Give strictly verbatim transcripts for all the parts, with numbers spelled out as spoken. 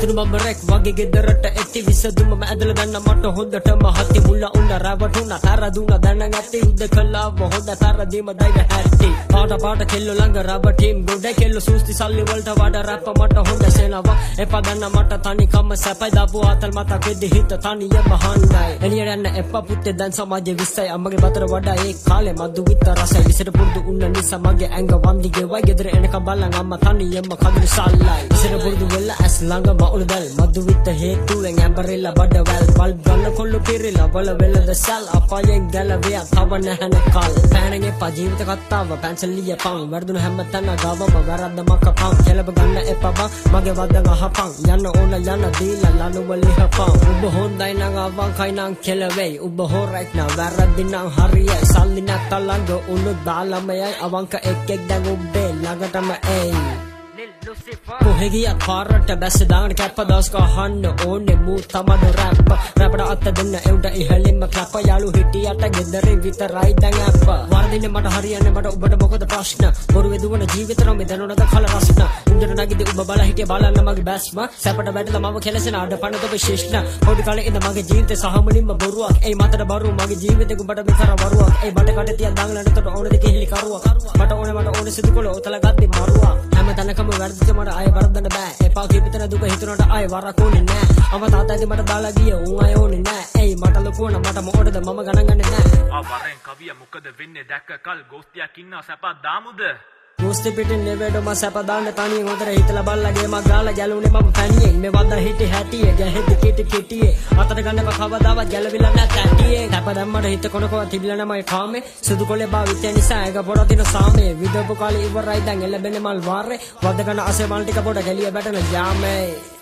හැදුණු මම රෙක් වගේ ගෙදරට එති විසදුම මම ඇදලා දැන්න මට හොඳටම හති මුල්ල උන්න රැවටුණා තර දුණා දැනන් ඇති උද්ද කළා හොඳ තර දීම දයිව හැටි පාට පාට කෙල්ල ළඟ රබ ටීම් ගොඩ කෙල්ල සූස්ති සල්ලි වලට වඩා රැප් මට හොඳ සේනවා එපා දැන්න මට තනි කම සැපයි දාපු ආතල් මතක් වෙද්දි හිත තනියම හංගයි එළියට යන්න එපා පුත්තේ දැන් සමාජෙ විශ්සයි අම්මගේ බතර වඩා ඒ කාලේ මදු විතර රසයි විසට පුරුදු උන්න නිසා මගේ ඇඟ වන්දිගේ වයි ගෙදර එනකම් බලන් අම්මා තනියම කඳුළු සල්ලයි විසට පුරුදු වෙලා ඇස් ළඟ මවුලදල් මදු විත හේතුවෙන් ඇඹරිලා බඩ වැල් බල්බ් ගන්න කොල්ල පිරිලා වල වෙලද සල් අපයෙන් ගැලවිය තව නැහන කල් පෑනගේ පා ජීවිත කතාව පැන්සලිය පන් වර්ධුන හැම තැන ගාවම වැරද්ද මක පන් කෙලබ ගන්න එපා බං මගේ වදන් අහපන් යන්න ඕන යන්න දීලා ලනු වලිහ පන් ඔබ හොඳයි නම් අවන් කයි නම් කෙලවෙයි ඔබ හෝ රයිට් now වැරද්ද නම් හරියයි සල්ලි නැත්නම් ළඟ උණු දාලමයයි අවංක එක් එක් දැන් ඔබේ ළඟටම එයි කොහෙ ගියත් පාරට බැස්ස දාන කැප්ප දවස් කහන්න ඕනේ මූ තමන රැප් රැපට අත දෙන්න එවුන්ට ඉහළින්ම කැප්ප යාළු හිටියට ගෙදරින් විතරයි දැන් අප්ප වරදින්නේ මට හරියන්නේ මට ඔබට මොකද ප්‍රශ්න බොරු වෙදුවන ජීවිතේ නම් දැනුණද කල රස්න උන්දර නැගිදී ඔබ බල හිටිය බලන්න මගේ බැස්ම සැපට වැටලා මම කෙලසෙන අඩපණ තොප ශිෂ්ණ පොඩි කාලේ ඉඳ මගේ ජීවිතේ සහ මුලින්ම බොරුවක් ඒ මතට බරු මගේ ජීවිතේ උඹට විතර වරුවක් ඒ බඩ කඩ තියන් දාංගලනට ඕන දෙක හිලි කරුවක් මට ඕනේ මට ඕනේ සිදු කොළ ඔතල ගද්දි මරුවක් හැම තැනකම වැරදිච්ච මට ආයෙ වරද්දන්න බෑ එපා කීපතන දුක හිතුනට ආයෙ වරක් ඕනේ නෑ අම තාත්තයි මට දාලා ගිය උන් ආයෙ ඕනේ නෑ එයි මට ලොකුවන මට මොකටද මම ගණන් ගන්නේ නෑ ආ වරෙන් කවිය මොකද වෙන්නේ දැක්ක කල් ගෝස්තියක් ඉන්නවා සැප දාමුද ගෝස්ති පිටින් නෙවෙඩ මම සැප දාන්න තනියෙන් හොතර හිතලා බල්ලා ගේමක් ගාලා ගැලුනේ මම පැණියෙන් මේ වද හිටි හැටියේ ගැහෙද්දි කිටි කිටියේ අතට ගන්න කවදාවත් ගැලවිලා නැත් ඇටියේ සැප දැම්මට හිත කොනකව තිබිලා නැමයි කාමේ සුදු කොලේ භාවිතය නිසා එක පොඩ දින සාමේ විදපු කාලේ ඉවරයි දැන් එළබෙන්නේ මල් වාරේ වද ගන්න අසේ මල් ටික පොඩ ගැලිය බැටන යාමේ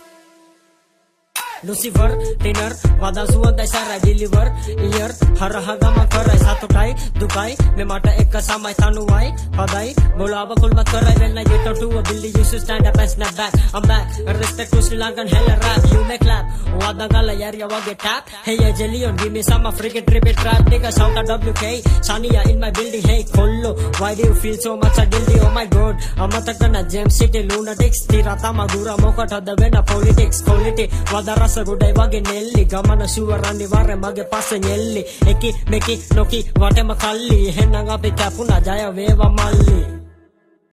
Lucifer, dinner, wada suwandai sarai deliver Ear, haraha gama karai satutai, dukai Me mata ekka samai tanuwai, padai Bolawa kulmat karai when I get out to a building You should stand up and snap back I'm back, respect to Sri Lankan hella rap You make clap, wada gala area wage tap Hey yeah Jellion, give me some African trip it trap Nigga shout out W K, Sania in my building Hey Kollo, why do you feel so much a guilty Oh my god, amatakana Gem City lunatics Tirata magura mokata the vena politics Quality, wada ras ගොඩයි වගේ නෙල්ලි ගමන sure අනිවාර්ය මගේ පස්සේ නෙල්ලි එකි මෙකි නොකි වටෙම කල්ලි එහෙනම් අපි කැපුණා ජය වේවා මල්ලි